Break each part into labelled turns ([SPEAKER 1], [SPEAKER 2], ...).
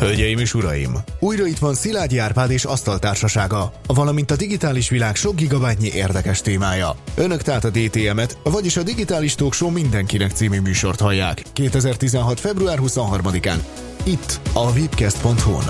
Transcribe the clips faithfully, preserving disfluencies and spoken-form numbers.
[SPEAKER 1] Hölgyeim és uraim! Újra itt van Szilágyi Árpád és asztaltársasága, valamint a digitális világ sok gigabájtnyi érdekes témája. Önök tehát a dé té em-et, vagyis a Digitális Talk Show mindenkinek című műsort hallják. kétezer-tizenhat. február huszonharmadikán. Itt a webcast pont hu-n.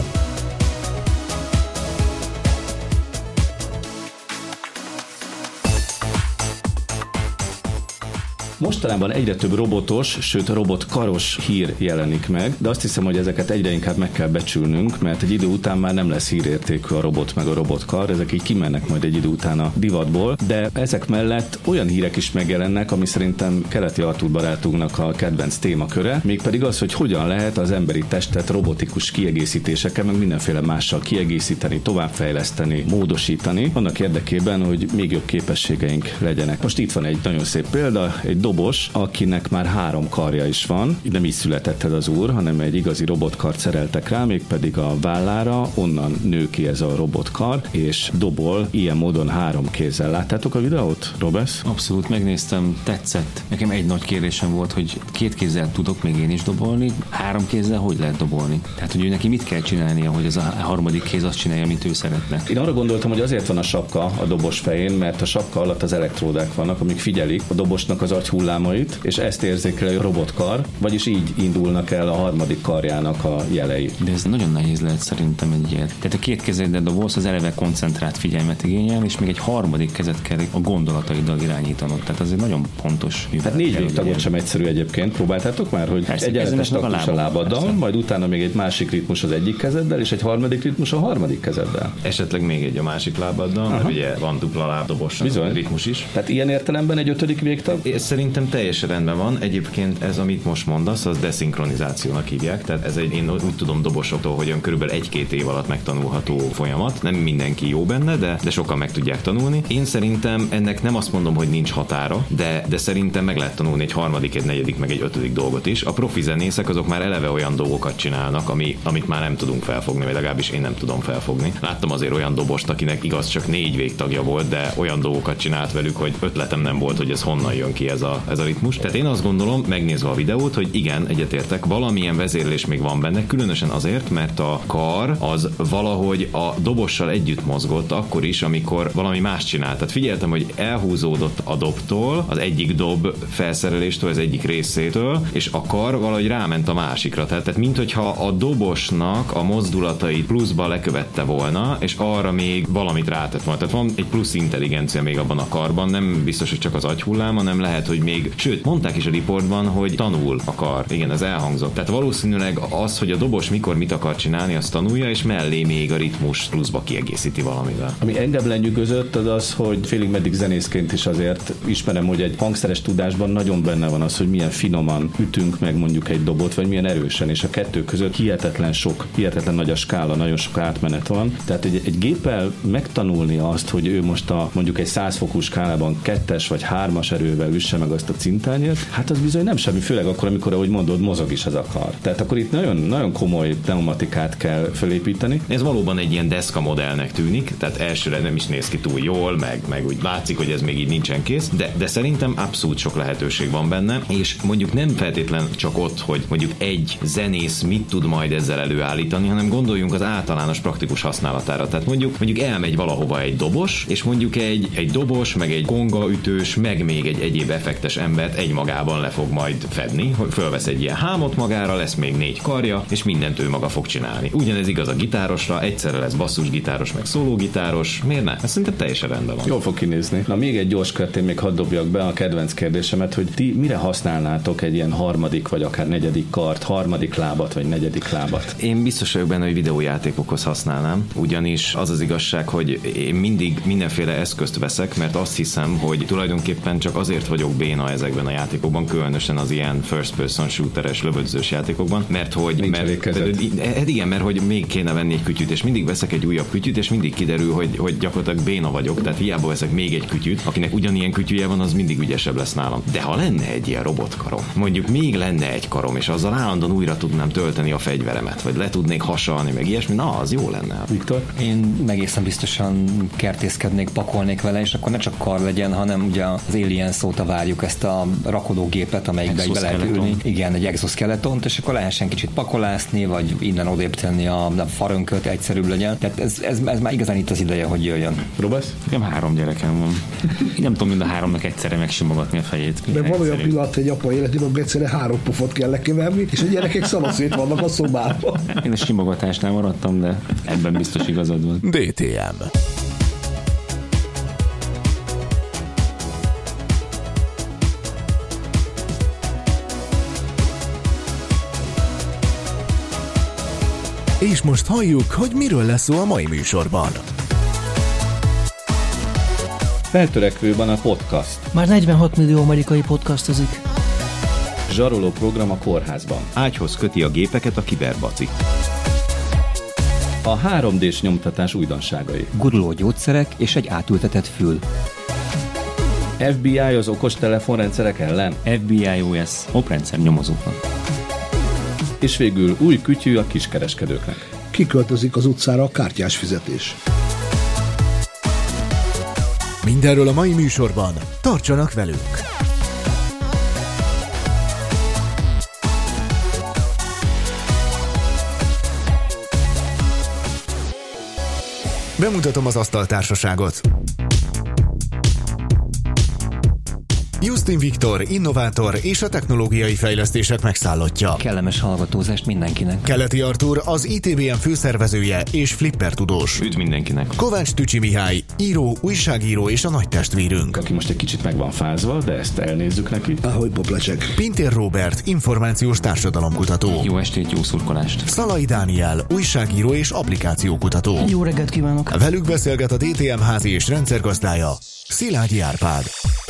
[SPEAKER 2] Mostanában egyre több robotos, sőt robotkaros hír jelenik meg, de azt hiszem, hogy ezeket egyre inkább meg kell becsülnünk, mert egy idő után már nem lesz hírértékű a robot meg a robotkar, ezek így kimennek majd egy idő után a divatból, de ezek mellett olyan hírek is megjelennek, ami szerintem keleti Artúr barátunknak a kedvenc témaköre, mégpedig az, hogy hogyan lehet az emberi testet robotikus kiegészítésekkel, meg mindenféle mással kiegészíteni, továbbfejleszteni, módosítani, annak érdekében, hogy még jobb képességeink legyenek. Most itt van egy nagyon szép példa, egy dobos, akinek már három karja is van. Nem így született ez az úr, hanem egy igazi robotkart szereltek rá, mégpedig a vállára, onnan nő ki ez a robotkar, és dobol ilyen módon három kézzel. Láttátok a videót, Robesz?
[SPEAKER 3] Abszolút, megnéztem, tetszett. Nekem egy nagy kérdésem volt, hogy két kézzel tudok még én is dobolni, három kézzel hogy lehet dobolni? Tehát, hogy ő neki mit kell csinálnia, hogy ez a harmadik kéz azt csinálja, amit ő szeretne?
[SPEAKER 2] Én arra gondoltam, hogy azért van a sapka a dobos fején, mert a sapka alatt az elektródák vannak, amik figyelik a dobosnak az agy hullámait, és ezt érzékeli a robotkar, vagyis így indulnak el a harmadik karjának a jelei.
[SPEAKER 3] De ez nagyon nehéz lehet szerintem egy ilyen. Tehát a két kezeddel dobolsz, az eleve koncentrált figyelmet igényel, és még egy harmadik kezet kell a gondolataiddal irányítanod. Tehát az egy nagyon pontos.
[SPEAKER 2] Tehát négy végtagot sem egyszerű egyébként. Próbáltátok már, hogy persze, egy egyenletes taktus a lábaddal, persze. Majd utána még egy másik ritmus az egyik kezeddel, és egy harmadik ritmus a harmadik kezeddel.
[SPEAKER 4] Esetleg még egy a másik lábaddal, mert ugye van dupla lábdobos ritmus is.
[SPEAKER 2] Tehát ilyen értelemben egy ötödik végtag?
[SPEAKER 4] Szerintem teljesen rendben van. Egyébként ez, amit most mondasz, az deszinkronizációnak hívják. Tehát ez egy, én úgy tudom dobosoktól, hogy körülbelül egy-két év alatt megtanulható folyamat. Nem mindenki jó benne, de, de sokan meg tudják tanulni. Én szerintem ennek nem azt mondom, hogy nincs határa, de, de szerintem meg lehet tanulni egy harmadik, egy negyedik, meg egy ötödik dolgot is. A profi zenészek azok már eleve olyan dolgokat csinálnak, ami, amit már nem tudunk felfogni, vagy legalábbis én nem tudom felfogni. Láttam azért olyan dobost, akinek igaz csak négy végtagja volt, de olyan dolgokat csinált velük, hogy ötletem nem volt, hogy ez honnan jön ki ez a, ez a ritmus. Tehát én azt gondolom, megnézve a videót, hogy igen, egyetértek, valamilyen vezérlés még van benne, különösen azért, mert a kar az valahogy a dobossal együtt mozgott akkor is, amikor valami más csinált. Tehát figyeltem, hogy elhúzódott a dobtól, az egyik dob felszereléstől, az egyik részétől, és a kar valahogy ráment a másikra. Tehát, tehát minthogyha a dobosnak a mozdulatait pluszba lekövette volna, és arra még valamit rátett volna. Tehát van egy plusz intelligencia még abban a karban, nem biztos, hogy csak az agyhullám, hanem lehet, hogy még, sőt, mondták is a riportban, hogy tanul a kar. Igen, ez elhangzott. Tehát valószínűleg az, hogy a dobos mikor mit akar csinálni, azt tanulja, és mellé még a ritmus pluszba kiegészíti valamivel.
[SPEAKER 2] Ami engem lenyűgözött, az az, hogy félig meddig zenészként is azért ismerem, hogy egy hangszeres tudásban nagyon benne van az, hogy milyen finoman ütünk meg mondjuk egy dobot, vagy milyen erősen, és a kettő között hihetetlen sok, hihetetlen nagy a skála, nagyon sok átmenet van. Tehát egy, egy géppel megtanulni azt, hogy ő most a mondjuk egy száz fokú skálában kettes vagy hármas erővel üsse meg azt a cintányért, hát az bizony nem semmi, főleg akkor, amikor, ahogy mondod, mozog is az a kar. Tehát akkor itt nagyon, nagyon komoly pneumatikát kell felépíteni.
[SPEAKER 4] Ez valóban egy ilyen deszka modellnek tűnik, tehát elsőre nem is néz ki túl jól, meg, meg úgy látszik, hogy ez még így nincsen kész, de, de szerintem abszolút sok lehetőség van benne, és mondjuk nem feltétlen csak ott, hogy mondjuk egy zenész mit tud majd ezzel előállítani, hanem gondoljunk az általános praktikus használatára. Tehát mondjuk, mondjuk elmegy valahova egy dobos, és mondjuk egy, egy dobos, meg egy kongaütős, meg még egy egyéb effektes embert egymagában le fog majd fedni, hogy fölvesz egy ilyen hámot magára, lesz még négy karja, és mindent ő maga fog csinálni. Ugyanez igaz a gitárosra, egyszerre lesz basszusgitáros, meg szólógitáros, miért ne? Ez szerintem teljesen rendben van.
[SPEAKER 2] Jól fog kinézni. Na még egy gyors kört, én még hadd dobjak be a kedvenc kérdésemet, hogy ti mire használnátok egy ilyen harmadik, vagy akár negyedik kart, harmadik lábat, vagy negyedik lábat?
[SPEAKER 4] Én biztos vagyok benne, hogy videójátékokhoz használnám, ugyanis az az igazság, hogy én mindig mindenféle eszközt veszek, mert azt hiszem, hogy tulajdonképpen csak azért vagyok béna ezekben a játékokban, különösen az ilyen first person shooteres, lövöldözős játékokban, mert hogy mert, mert, igen, mert hogy még kéne venni egy kütyüt, és mindig veszek egy újabb kütyüt, és mindig kiderül, hogy, hogy gyakorlatilag béna vagyok, tehát hiába veszek még egy kütyüt, akinek ugyanilyen kütyüje van, az mindig ügyesebb lesz nálam. De ha lenne egy ilyen robotkarom, mondjuk még lenne egy karom, és azzal állandóan újra tudnám tölteni a fegyveremet, vagy le tudnék hasalni, meg ilyesmi, na, az jó lenne.
[SPEAKER 2] Viktor?
[SPEAKER 5] Én egészen biztosan kertészkednék, pakolnék vele, és akkor ne csak kar legyen, hanem ugye az Alien szóta várjuk megcsináljuk ezt a rakodógépet, amelyikbe be lehet ülni. Igen, egy exoskeletont, és akkor lehessen kicsit pakolászni, vagy innen odébb tenni a, a farönköt, egyszerűbb legyen. Tehát ez, ez, ez már igazán itt az ideje, hogy jöjjön.
[SPEAKER 2] Robasz?
[SPEAKER 3] Nekem három gyerekem van. Én nem tudom mind a háromnak egyszerre megsimogatni a fejét.
[SPEAKER 6] De van olyan pillanat egy apa életében, hogy egyszerűen három pofot kell lekeverni, és a gyerekek szanaszét vannak a szobában.
[SPEAKER 3] Én a simogatásnál maradtam, de ebben biztos igazad van.
[SPEAKER 1] dé té em. És most halljuk, hogy miről lesz szó a mai műsorban.
[SPEAKER 2] Feltörekvőben a podcast.
[SPEAKER 7] Már negyvenhat millió amerikai podcastozik.
[SPEAKER 2] Zsaroló program a kórházban.
[SPEAKER 4] Ágyhoz köti a gépeket a kiberbaci.
[SPEAKER 2] A három dés nyomtatás újdonságai.
[SPEAKER 5] Guruló gyógyszerek és egy átültetett fül.
[SPEAKER 2] ef bé i az okos telefonrendszerek ellen.
[SPEAKER 3] ef bé i o es oprendszer nyomozóknak.
[SPEAKER 2] És végül új kütyű a kiskereskedőknek.
[SPEAKER 6] Kiköltözik az utcára a kártyás fizetés.
[SPEAKER 1] Mindenről a mai műsorban. Tartsanak velünk! Bemutatom az asztaltársaságot. Justin Viktor, innovátor és a technológiai fejlesztések megszállottja.
[SPEAKER 5] Kellemes hallgatózást mindenkinek.
[SPEAKER 1] Keleti Artúr, az i té bé em főszervezője és flipper tudós.
[SPEAKER 4] Üdv mindenkinek.
[SPEAKER 1] Kovács Tücsi Mihály, író, újságíró és a nagy testvérünk.
[SPEAKER 2] Aki most egy kicsit meg van fázva, de ezt elnézzük neki.
[SPEAKER 6] Ahogy poplecsek.
[SPEAKER 1] Pintér Róbert, információs társadalomkutató.
[SPEAKER 3] Jó estét, jó szurkolást.
[SPEAKER 1] Szalai Dániel, újságíró és applikációkutató.
[SPEAKER 7] Jó reggelt kívánok!
[SPEAKER 1] Velük beszélget a dé té em házi és rendszergazdája, Szilágyi Árpád.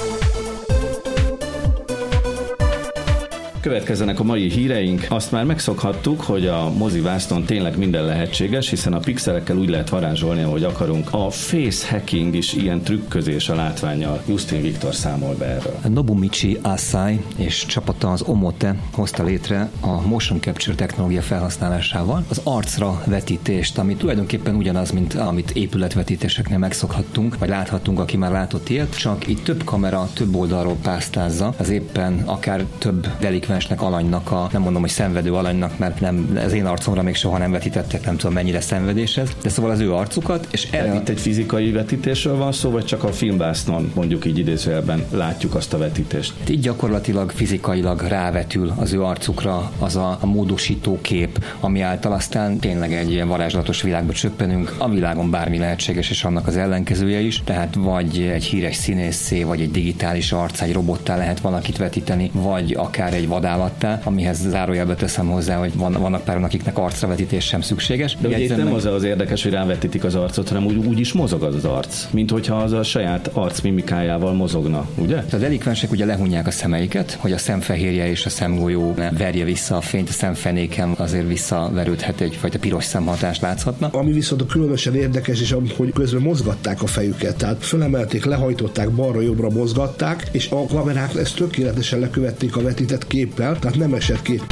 [SPEAKER 2] Következzenek a mai híreink. Azt már megszokhattuk, hogy a mozivásznon tényleg minden lehetséges, hiszen a pixelekkel úgy lehet varázsolni, ahogy akarunk. A face hacking is ilyen trükközés a látvánnyal. Justin Viktor számol be erről.
[SPEAKER 5] Nobumichi Asai és csapata, az Omote hozta létre a motion capture technológia felhasználásával az arcra vetítést, ami tulajdonképpen ugyanaz, mint amit épületvetítéseknél megszokhattunk, vagy láthattunk, aki már látott ilyet, csak itt több kamera több oldalról pásztázza, az éppen akár több delikvensnek, alanynak, a, nem mondom, hogy szenvedő alanynak, mert nem, az én arcomra még soha nem vetítettek, nem tudom mennyire szenvedés ez, de szóval az ő arcukat, és erre...
[SPEAKER 2] Itt egy fizikai vetítésről van szó, vagy csak a filmvásznon, mondjuk így idézőjelben látjuk azt a vetítést?
[SPEAKER 5] Így gyakorlatilag fizikailag rávetül az ő arcukra az a, a módosító kép, ami által aztán tényleg egy ilyen varázslatos világba csöppenünk. A világon bármi lehetséges, és annak az ellenkezője is, tehát vagy egy híres színészé, vagy egy digitális arcá, egy robottá lehet valakit vetíteni, vagy akár egy vadállattá, amihez zárójelbe teszem hozzá, hogy van, vannak páran, akiknek arcravetítés sem szükséges.
[SPEAKER 2] De ugye itt nem az az érdekes, hogy rávetítik az arcot, hanem úgy, úgy is mozog az, az arc, mint hogyha az a saját arcmimikájával mozogna, ugye?
[SPEAKER 5] A delikvensek ugye lehunják a szemeiket, hogy a szemfehérje és a szemgolyó ne verje vissza a fényt, a szemfenéken azért visszaverődhet, egyfajta piros szemhatás láthatna.
[SPEAKER 6] Ami viszont a különösen érdekes, és hogy közben mozgatták a fejüket, tehát fölemelték, lehajtották, balra-jobbra mozgatták, és a kamerák ezt tökéletesen lekövették a vetített képpel, tehát nem esett ki.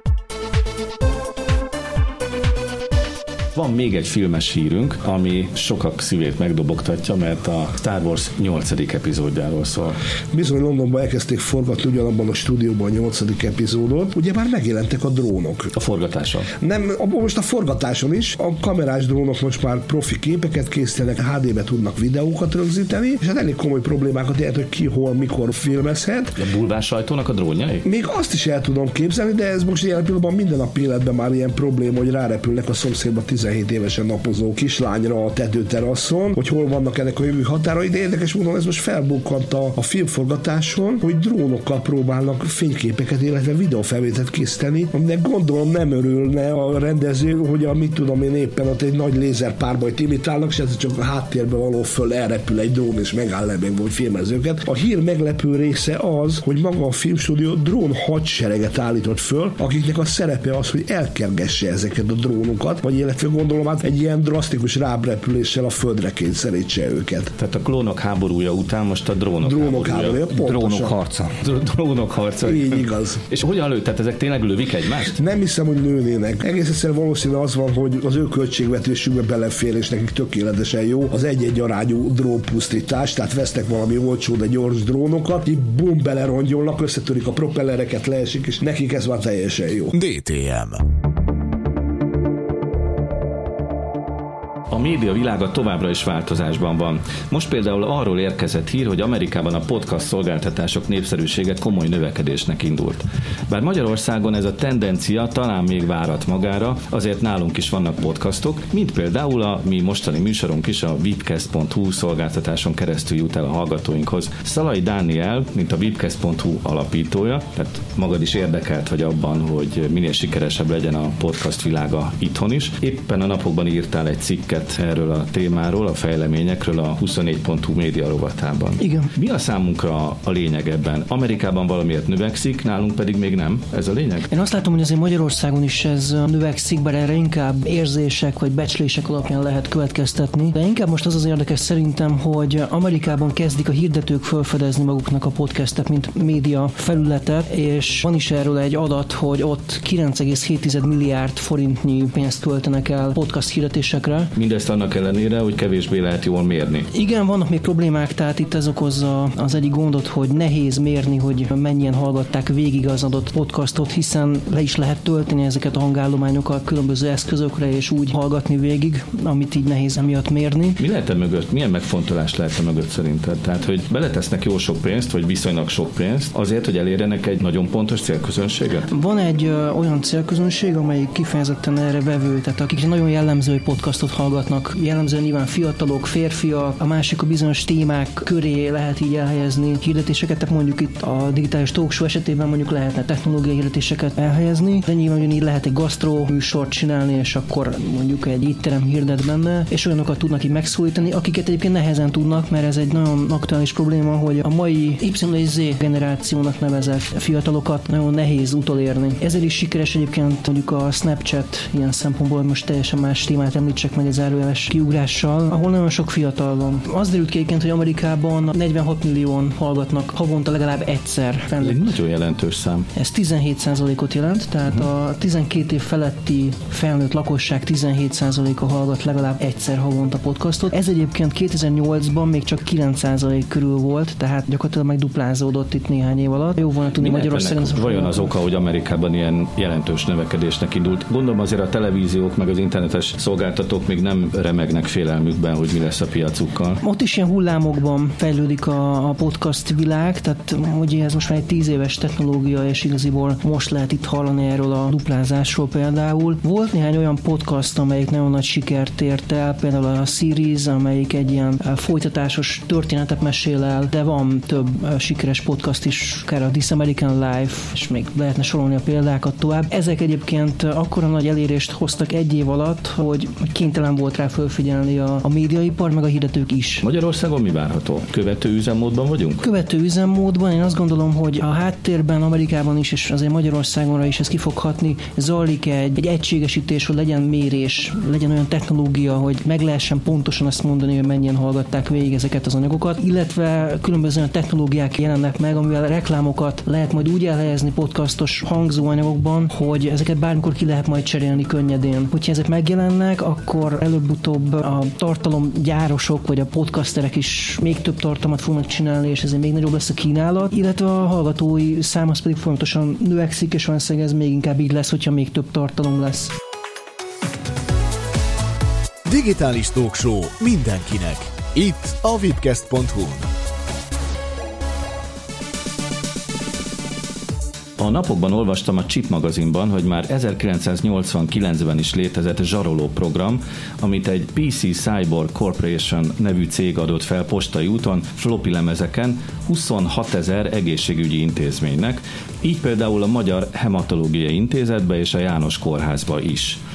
[SPEAKER 2] Van még egy filmes hírünk, ami sokak szívét megdobogtatja, mert a Star Wars nyolcadik epizódjáról szól.
[SPEAKER 6] Bizony Londonban elkezdték forgatni ugyanabban a stúdióban a nyolcadik epizódot, ugye már megjelentek a drónok.
[SPEAKER 2] A forgatáson?
[SPEAKER 6] Nem, most a forgatáson is. A kamerás drónok most már profi képeket készítenek, há dé-be tudnak videókat rögzíteni, és hát elég komoly problémákat jelent, hogy ki, hol, mikor filmezhet.
[SPEAKER 2] A bulvár sajtónak a drónjai?
[SPEAKER 6] Még azt is el tudom képzelni, de ez most ilyen pillanatban minden nap életben már ilyen probléma, hogy rárepülnek a szomszédba tizenhét évesen napozó kislányra a tetőterasszon, hogy hol vannak ennek a jövő határai, de érdekes módon ez most felbukkant a, a filmforgatáson, hogy drónokkal próbálnak fényképeket, illetve videófelvételt készíteni, aminek gondolom nem örülne a rendező, hogy a mit tudom én éppen ott egy nagy lézerpárbajt imitálnak, és ez csak a háttérben való föl elrepül egy drón, és megáll le meg vagy filmezőket. A hír meglepő része az, hogy maga a filmstúdió drón hadsereget állított föl, akiknek a szerepe az, hogy elkergesse ezeket a drónokat, vagy illetve gondolom, hát egy ilyen drasztikus rábrepüléssel a földre kényszerítse őket.
[SPEAKER 2] Tehát a klónok háborúja után most a drónok,
[SPEAKER 6] drónok háborúja.
[SPEAKER 2] háborúja.
[SPEAKER 5] Drónok harca.
[SPEAKER 2] Drónok harca.
[SPEAKER 6] Így igaz.
[SPEAKER 2] És hogyan lő? Tehát ezek tényleg lövik egymást?
[SPEAKER 6] Nem hiszem, hogy lőnének. Egész egyszerűen valószínű az van, hogy az ő költségvetésükbe belefér, és nekik tökéletesen jó az egy-egy arányú drónpusztítás, tehát vesznek valami olcsó, de gyors drónokat, így bum, belerongyolnak, összetörik a propellereket, leesik, és nekik ez már teljesen jó.
[SPEAKER 1] dé té em.
[SPEAKER 2] A média világa továbbra is változásban van. Most például arról érkezett hír, hogy Amerikában a podcast szolgáltatások népszerűsége komoly növekedésnek indult. Bár Magyarországon ez a tendencia talán még várat magára, azért nálunk is vannak podcastok, mint például a mi mostani műsorunk is a vipcast pont hu szolgáltatáson keresztül jut el a hallgatóinkhoz. Szalai Dániel, mint a vipcast pont hu alapítója, tehát magad is érdekelt vagy abban, hogy minél sikeresebb legyen a podcast világa itthon is. Éppen a napokban írtál egy cikket erről a témáról, a fejleményekről a huszonnégy pont hu média rovatában.
[SPEAKER 7] Igen.
[SPEAKER 2] Mi a számunkra a lényeg ebben? Amerikában valamiért növekszik, nálunk pedig még nem. Ez a lényeg?
[SPEAKER 7] Én azt látom, hogy azért Magyarországon is ez növekszik, bár erre inkább érzések vagy becslések alapján lehet következtetni. De inkább most az az érdekes szerintem, hogy Amerikában kezdik a hirdetők felfedezni maguknak a podcastet, mint média felületet, és van is erről egy adat, hogy ott kilenc egész hét milliárd forintnyi pénzt költenek el podcast hirdetésekre.
[SPEAKER 2] Mindezt annak ellenére, hogy kevésbé lehet jól mérni.
[SPEAKER 7] Igen, vannak még problémák, tehát itt ez okozza az egyik gondot, hogy nehéz mérni, hogy mennyien hallgatták végig az adott podcastot, hiszen le is lehet tölteni ezeket a hangállományokat különböző eszközökre, és úgy hallgatni végig, amit így nehéz emiatt mérni.
[SPEAKER 2] Mi lehet e mögött? Milyen megfontolás lehet e mögött szerinted? Tehát, hogy beletesznek jó sok pénzt, vagy viszonylag sok pénzt, azért, hogy elérjenek egy nagyon pontos célközönséget?
[SPEAKER 7] Van egy ö, olyan célközönség, amelyik kifejezetten erre vevő, tehát akikre nagyon jellemző, hogy podcastot hallgatnak. Jellemzően nyilván fiatalok, férfiak, a másik a bizonyos témák köré lehet így elhelyezni hirdetéseket, tehát mondjuk itt a digitális talk show esetében mondjuk lehetne technológiai hirdetéseket elhelyezni, de nyilván ugyanígy lehet egy gasztró műsort csinálni, és akkor mondjuk egy étterem hirdet benne, és olyanokat tudnak így megszólítani, akiket egyébként nehezen tudnak, mert ez egy nagyon aktuális probléma, hogy a mai Y és Z generációnak nevezett fiatalokat nagyon nehéz utolérni. Ezért is sikeres egyébként mondjuk a Snapchat ilyen szempontból, most teljesen más témát említsek meg egy zárójeles kiugrással, ahol nagyon sok fiatal van. Az derült ki egyébként, hogy Amerikában negyvenhat millióan hallgatnak havonta legalább egyszer.
[SPEAKER 2] Ez egy nagyon jelentős szám.
[SPEAKER 7] Ez tizenhét százalékot jelent, tehát uh-huh. a tizenkét év feletti felnőtt lakosság tizenhét százaléka hallgat legalább egyszer havonta podcastot. Ez egyébként kétezer-nyolcban még csak kilenc százalék körül volt, tehát gyakorlatilag megduplázódott itt néhány év alatt. Jó volna tudni Magyarországon.
[SPEAKER 2] Vajon az oka, hogy Amerikában ilyen jelentős növekedésnek indult? Gondolom azért a televíziók meg az internetes szolgáltatók még nem remegnek félelmükben, hogy mi lesz a piacukkal.
[SPEAKER 7] Ott is ilyen hullámokban fejlődik a, a podcast világ, tehát ugye ez most már egy tíz éves technológia, és igaziból most lehet itt hallani erről a duplázásról például. Volt néhány olyan podcast, amelyik nagyon nagy sikert ért el, például a Series, amelyik egy ilyen folytatásos történetet mesél el, de van több sikeres podcast is, akár a This American Life, és még lehetne sorolni a példákat tovább. Ezek egyébként akkora nagy elérést hoztak egy év alatt, hogy kénytelen volt rá fölfigyelni a, a médiaipar, meg a hirdetők is.
[SPEAKER 2] Magyarországon mi várható? Követő üzemmódban vagyunk?
[SPEAKER 7] Követő üzemmódban én azt gondolom, hogy a háttérben, Amerikában is, és azért Magyarországonra is ez ki fog hatni, zajlik egy, egy egységesítés, hogy legyen mérés, legyen olyan technológia, hogy meg lehessen pontosan azt mondani, hogy mennyien hallgatták végig ezeket az anyagokat, illetve különböző olyan technológiák jelennek meg, amivel reklámokat lehet majd úgy elhelyezni podcastos hangzóanyagokban, hogy ezeket bármikor ki lehet majd cserélni könnyedén. Hogyha ezek megjelennek, akkor előbb-utóbb a tartalomgyárosok vagy a podcasterek is még több tartalmat fognak csinálni, és ezért még nagyobb lesz a kínálat, illetve a hallgatói szám az pedig folyamatosan növekszik, és valószínűleg ez még inkább így lesz, hogyha még több tartalom lesz.
[SPEAKER 1] Digitális talk show mindenkinek. Itt a vipcast pont hu.
[SPEAKER 2] A napokban olvastam a Chip magazinban, hogy már ezerkilencszáznyolcvankilencben is létezett zsaroló program, amit egy pé cé Cyborg Corporation nevű cég adott fel postai úton, floppy lemezeken huszonhatezer egészségügyi intézménynek, így például a Magyar Hematológiai Intézetbe és a János Kórházba is.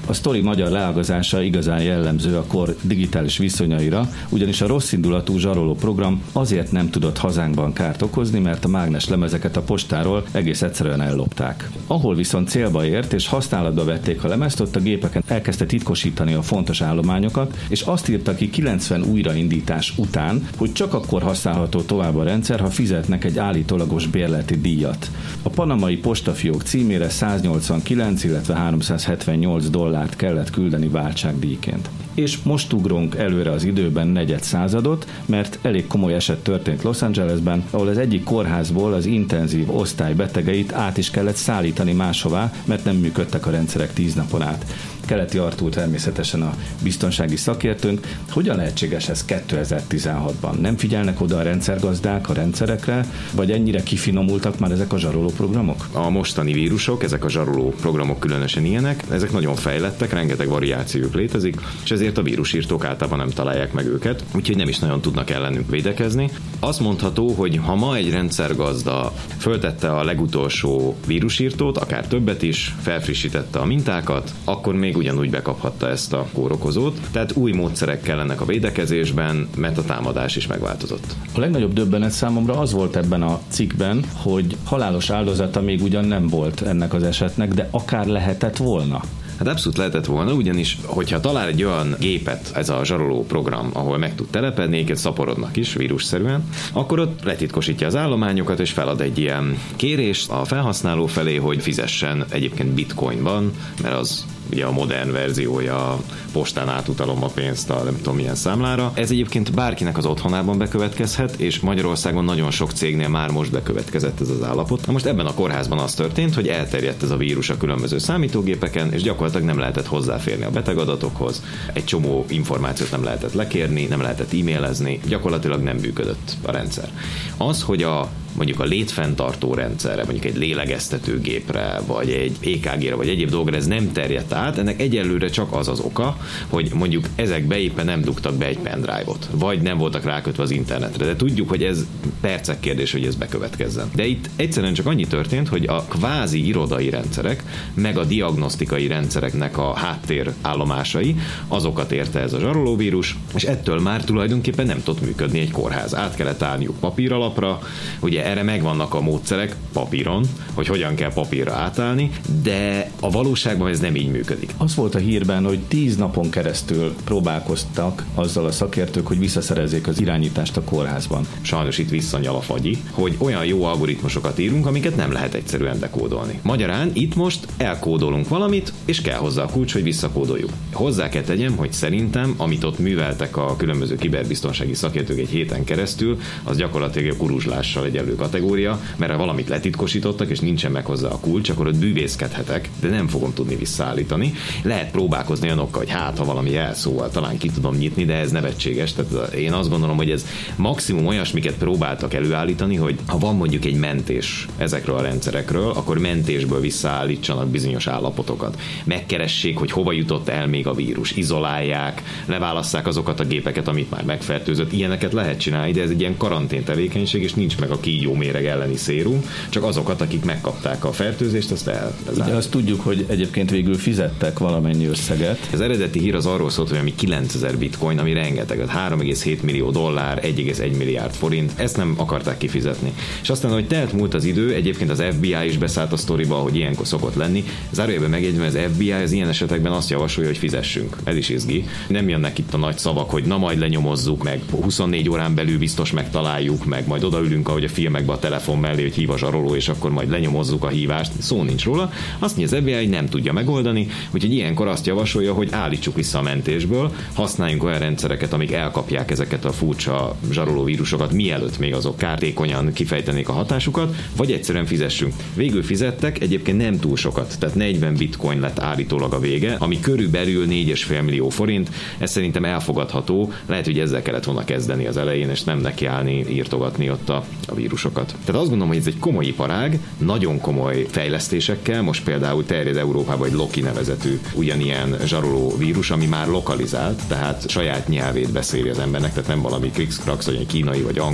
[SPEAKER 2] A sztori magyar leágazása igazán jellemző a kor digitális viszonyaira, ugyanis a rosszindulatú zsaroló program azért nem tudott hazánkban kárt okozni, mert a mágnes lemezeket a postáról egész egyszerűen ellopták. Ahol viszont célba ért és használatba vették a lemezt, ott a gépeken elkezdte titkosítani a fontos állományokat, és azt írta ki kilencven újraindítás után, hogy csak akkor használható tovább a rendszer, ha fizetnek egy állítólagos bérleti díjat. A panamai postafiók címére száznyolcvankilenc, illetve háromszázhetvennyolc dollárt kellett küldeni váltságdíjként. És most ugrunk előre az időben negyed századot, mert elég komoly eset történt Los Angelesben, ahol az egyik kórházból az intenzív osztály betegeit át is kellett szállítani máshová, mert nem működtek a rendszerek tíz napon át. Keleti Artúr természetesen a biztonsági szakértőnk. Hogyan lehetséges ez kétezer-tizenhatban? Nem figyelnek oda a rendszergazdák a rendszerekre, vagy ennyire kifinomultak már ezek a zsaroló programok?
[SPEAKER 4] A mostani vírusok, ezek a zsaroló programok különösen ilyenek, ezek nagyon fejlettek, rengeteg variációjuk létezik, és ezért a vírusírtók általában nem találják meg őket, úgyhogy nem is nagyon tudnak ellenük védekezni. Azt mondható, hogy ha ma egy rendszergazda föltette a legutolsó vírusírtót, akár többet is, felfrissítette a mintákat, akkor még ugyanúgy bekaphatta ezt a kórokozót. Tehát új módszerek kellenek a védekezésben, mert a támadás is megváltozott.
[SPEAKER 2] A legnagyobb döbbenet számomra az volt ebben a cikkben, hogy halálos áldozata még ugyan nem volt ennek az esetnek, de akár lehetett volna.
[SPEAKER 4] Hát abszolút lehetett volna, ugyanis, hogyha talál egy olyan gépet, ez a zsaroló program, ahol meg tud telepedni, éket szaporodnak is vírusszerűen, akkor ott letitkosítja az állományokat, és felad egy ilyen kérést a felhasználó felé, hogy fizessen egyébként bitcoinban, mert az ugye a modern verziója, postán átutalom a pénzt a nem tudom milyen számlára. Ez egyébként bárkinek az otthonában bekövetkezhet, és Magyarországon nagyon sok cégnél már most bekövetkezett ez az állapot. Na most ebben a kórházban az történt, hogy elterjedt ez a vírus a különböző számítógépeken, és gyakorlatilag nem lehetett hozzáférni a betegadatokhoz, egy csomó információt nem lehetett lekérni, nem lehetett e-mailezni, gyakorlatilag nem működött a rendszer. Az, hogy a mondjuk a létfenntartó rendszerre, mondjuk egy lélegeztetőgépre, vagy egy é ká gére, vagy egyéb dolgra ez nem terjedt át, ennek egyelőre csak az az oka, hogy mondjuk ezekbe éppen nem dugtak be egy pendrive-ot, vagy nem voltak rákötve az internetre, de tudjuk, hogy ez percek kérdés, hogy ez bekövetkezzen. De itt egyszerűen csak annyi történt, hogy a kvázi irodai rendszerek, meg a diagnosztikai rendszereknek a háttérállomásai, azokat érte ez a zsarolóvírus, és ettől már tulajdonképpen nem tudott működni egy kórház. Át kellett állniuk papíralapra, ugye erre megvannak a módszerek papíron, hogy hogyan kell papírra átállni, de a valóságban ez nem így működik.
[SPEAKER 2] Az volt a hírben, hogy tíz napon keresztül próbálkoztak azzal a szakértők, hogy visszaszerezzék az irányítást a kórházban.
[SPEAKER 4] Sajnos itt visszanyal a fagyi, hogy olyan jó algoritmusokat írunk, amiket nem lehet egyszerűen dekódolni. Magyarán itt most elkódolunk valamit, és kell hozzá a kulcs, hogy visszakódoljuk. Hozzá kell tegyem, hogy szerintem, amit ott műveltek a különböző kiberbiztonsági szakértők egy héten keresztül, az gyakorlatilag a kuruzslással egy elő kategória, mert ha valamit letitkosítottak, és nincsen meg hozzá a kulcs, akkor ott bűvészkedhetek, de nem fogom tudni visszaállítani. Lehet próbálkozni olyanokkal, hogy hát, ha valami jelszóval talán ki tudom nyitni, de ez nevetséges. Tehát én azt gondolom, hogy ez maximum olyasmiket próbáltak előállítani, hogy ha van mondjuk egy mentés ezekről a rendszerekről, akkor mentésből visszaállítsanak bizonyos állapotokat. Megkeressék, hogy hova jutott el még a vírus, izolálják, leválasszák azokat a gépeket, amit már megfertőzött. Ilyeneket lehet csinálni, de ez egy ilyen karantén tevékenység, és nincs meg a kígyóméreg elleni szérum, csak azokat, akik megkapták a fertőzést, azt el.
[SPEAKER 2] Ugye azt tudjuk, hogy egyébként végül fizettek valamennyi összeget.
[SPEAKER 4] Az eredeti hír az arról szólt, hogy ami kilencezer bitcoin, ami rengeteg, az három egész hét millió dollár, egy egész egy milliárd forint, ezt nem akarták kifizetni. És aztán, hogy telt múlt az idő, egyébként az ef bé i is beszállt a sztoriba, hogy ilyenkor szokott lenni. Zárójelben megjegyzem, az ef bé i az ilyen esetekben azt javasolja, hogy fizessünk. Ez is izgi. Nem jönnek itt a nagy szavak, hogy na majd lenyomozzuk meg, huszonnégy órán belül biztos megtaláljuk meg, majd odaülünk, ahogy a filmekben a telefon mellé, hogy hív a zsaroló, és akkor majd lenyomozzuk a hívást. Szó nincs róla. Azt mondja, az ef bé i nem tudja megoldani, úgyhogy ilyenkor azt javasolja, hogy állítsuk vissza a mentésből, használjunk olyan rendszereket, amik elkapják ezeket a furcsa zsaroló vírusokat, mielőtt még azok kártékonyan kifejtenék a hatásukat, vagy egyszerűen fizessünk. Végül fizettek, egyébként nem túl sokat, tehát negyven bitcoin lett állítólag a vége, ami körülbelül négy egész öt millió forint. Ez szerintem elfogadható, lehet, hogy ezzel kellett volna kezdeni az elején, és nem nekiállni, írtogatni ott a, a vírusokat. Tehát azt gondolom, hogy ez egy komoly iparág, nagyon komoly fejlesztésekkel, most például terjed Európában egy Loki nevezetű ugyanilyen zsaroló vírus, ami már lokalizált, tehát saját nyelvét beszéli az embernek, tehát nem valami krikszkraksz, vagy egy kínai vagy angol nyelvű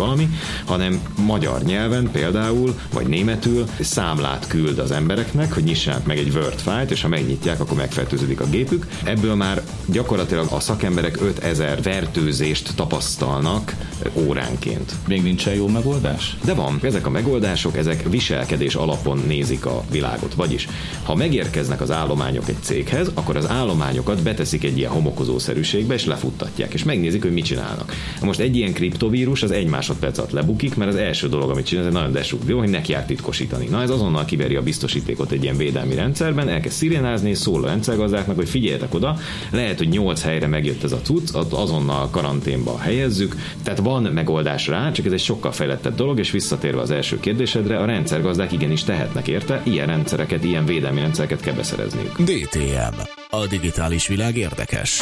[SPEAKER 4] valami, hanem magyar nyelven például, vagy németül számlát küld az embereknek, hogy nyissanak meg egy Word fájlt, és ha megnyitják, akkor megfertőződik a gépük. Ebből már gyakorlatilag a szakemberek ötezer fertőzést tapasztalnak óránként.
[SPEAKER 2] Még nincsen jó megoldás?
[SPEAKER 4] De van. Ezek a megoldások, ezek viselkedés alapon nézik a világot. Vagyis, ha megérkeznek az állományok egy céghez, akkor az állományokat beteszik egy ilyen homokozószerűségbe, és lefuttatják, és megnézik, hogy mit csinálnak. Most egy ilyen kriptovírus az egy másodperc alatt lebukik, mert az első dolog, amit csinál, ez egy nagyon destruktív, hogy neki jár titkosítani. Na, ez azonnal kiveri a biztosítékot egy ilyen védelmi rendszerben, elkezd szirénázni, és szól a rendszergazdáknak, hogy figyeljetek oda, lehet, hogy nyolc helyre megjött ez a cucc, azonnal karanténba helyezzük. Tehát van megoldás rá, csak ez egy sokkal fejlettebb dolog, és visszatérve az első kérdésedre, a rendszergazdák igenis tehetnek érte, ilyen rendszereket, ilyen védelmi rendszereket kell beszerezniük.
[SPEAKER 1] dé té em. A digitális világ érdekes.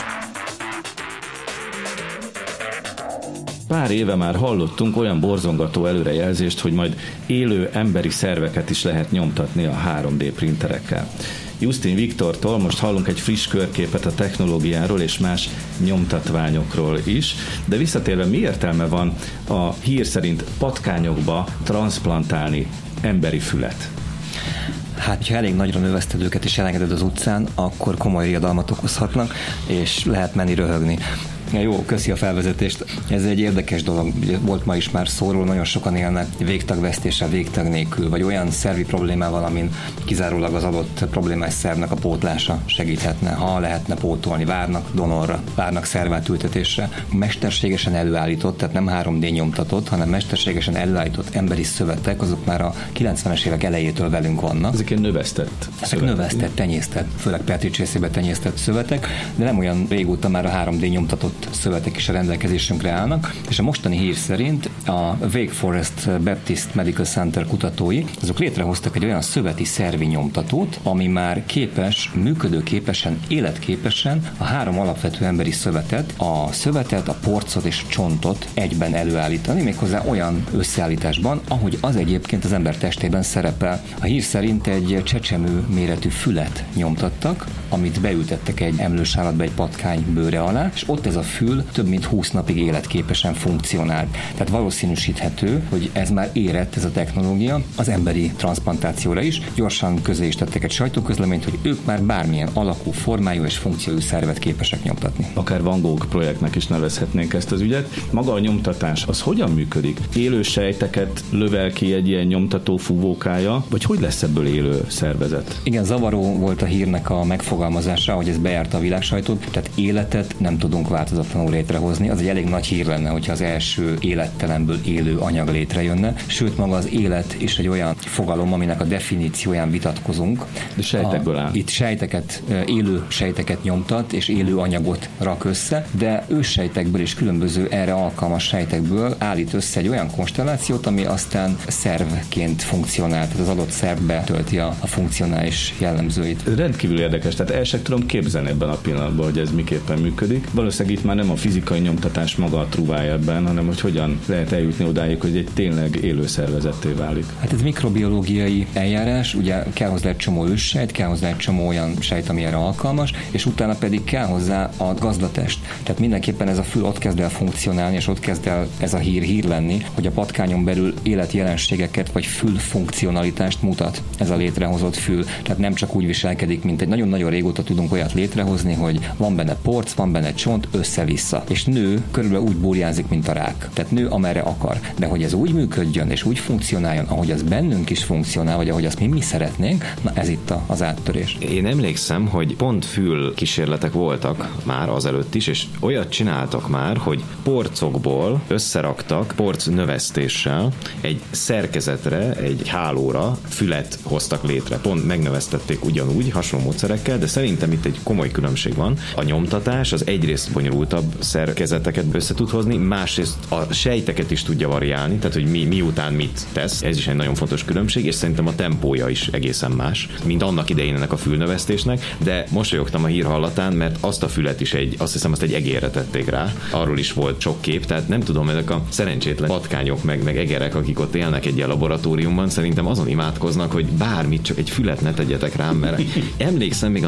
[SPEAKER 2] Pár éve már hallottunk olyan borzongató előrejelzést, hogy majd élő emberi szerveket is lehet nyomtatni a három dé printerekkel. Justin Viktortól most hallunk egy friss körképet a technológiáról és más nyomtatványokról is, de visszatérve, mi értelme van a hír szerint patkányokba transzplantálni emberi fület?
[SPEAKER 5] Hát, ha elég nagyra növeszted őket és elengeded az utcán, akkor komoly riadalmat okozhatnak, és lehet menni röhögni. Jó, köszi a felvezetést. Ez egy érdekes dolog. Volt ma is már szóról, nagyon sokan élnek végtagvesztéssel, végtag nélkül, vagy olyan szervi problémával, amin kizárólag az adott problémás szervnek a pótlása segíthetne, ha lehetne pótolni. Várnak donorra, várnak szervátültetésre. Mesterségesen előállított, tehát nem három dé nyomtatott, hanem mesterségesen előállított emberi szövetek, azok már a kilencvenes évek elejétől velünk vannak.
[SPEAKER 2] Ezek ilyen növesztett
[SPEAKER 5] Ezek növesztett, tenyésztett, főleg Petri-csészébe tenyésztett szövetek, de nem olyan régóta már a három dé nyomtatott szövetek is a rendelkezésünkre állnak, és a mostani hír szerint a Wake Forest Baptist Medical Center kutatói, azok létrehoztak egy olyan szöveti szervi nyomtatót, ami már képes, működőképesen, életképesen a három alapvető emberi szövetet, a szövetet, a porcot és a csontot egyben előállítani, méghozzá olyan összeállításban, ahogy az egyébként az ember testében szerepel. A hír szerint egy csecsemő méretű fület nyomtattak, amit beültettek egy emlős állatba, egy patkány bőre alá, és ott ez a fül több mint húsz napig életképesen funkcionált. Tehát valószínűsíthető, hogy ez már érett, ez a technológia az emberi transzplantációra is. Gyorsan közé is tettek egy sajtóközleményt, hogy ők már bármilyen alakú, formájú és funkciójú szervet képesek nyomtatni.
[SPEAKER 2] Akár Van Gogh projektnek is nevezhetnénk ezt az ügyet. Maga a nyomtatás, az hogyan működik? Élő sejteket lövel ki egy ilyen nyomtató fúvókája, vagy hogy lesz ebből élő szervezet?
[SPEAKER 5] Igen, zavaró volt a hírnek a megfogalmazása, hogy ez bejárta a világsajtót, tehát életet nem tudunk változatlanul létrehozni. Az egy elég nagy hír lenne, hogyha az első élettelenből élő anyag létrejönne. Sőt, maga az élet is egy olyan fogalom, aminek a definícióján vitatkozunk.
[SPEAKER 2] De sejtekből áll.
[SPEAKER 5] Itt sejteket, élő sejteket nyomtat, és élő anyagot rak össze, de őssejtekből és különböző erre alkalmas sejtekből állít össze egy olyan konstellációt, ami aztán szervként funkcionál, tehát az adott szervbe tölti a, a funkcionális jellemzőit.
[SPEAKER 2] Ez rendkívül érdekes, tehát el sem tudom képzelni ebben a pillanatban, hogy ez miképpen működik. Valószínűleg itt már nem a fizikai nyomtatás maga a trúvája ebben, hanem hogy hogyan lehet eljutni odáig, hogy egy tényleg élő szervezetté válik.
[SPEAKER 5] Hát ez mikrobiológiai eljárás, ugye kell hozzá egy csomó őssejt, kell hozzá egy csomó olyan sejt, ami erre alkalmas, és utána pedig kell hozzá a gazdatest. Tehát mindenképpen ez a fül ott kezd el funkcionálni, és ott kezd el ez a hír hír lenni, hogy a patkányon belül életjelenségeket vagy fülfunkcionalitást mutat ez a létrehozott fül. Tehát nem csak úgy viselkedik, mint egy nagyon-nagyon régóta tudunk olyat létrehozni, hogy van benne porc, van benne csont, össze-vissza. És nő körülbelül úgy burjázik, mint a rák. Tehát nő, amerre akar. De hogy ez úgy működjön és úgy funkcionáljon, ahogy az bennünk is funkcionál, vagy ahogy azt mi, mi szeretnénk, na ez itt a, az áttörés.
[SPEAKER 4] Én emlékszem, hogy pont fül kísérletek voltak már azelőtt is, és olyat csináltak már, hogy porcokból összeraktak porc növesztéssel egy szerkezetre, egy hálóra fület hoztak létre. Pont megnövesztették ugyanúgy, hasonló módszerekkel, de szerintem itt egy komoly különbség van. A nyomtatás az egyrészt bonyolultabb szerkezeteket össze tud hozni, másrészt a sejteket is tudja variálni, tehát hogy mi, miután mit tesz. Ez is egy nagyon fontos különbség, és szerintem a tempója is egészen más, mint annak idején ennek a fülnövesztésnek, de mosolyogtam a hír hallatán, mert azt a fület is egy, azt hiszem, azt egy egérre tették rá. Arról is volt sok kép, tehát nem tudom, ezek a szerencsétlen patkányok, meg, meg egerek, akik ott élnek egy ilyen laboratóriumban, szerintem azon imádkoznak, hogy bármit, csak egy fület ne tegyetek rám, mert emlékszem még a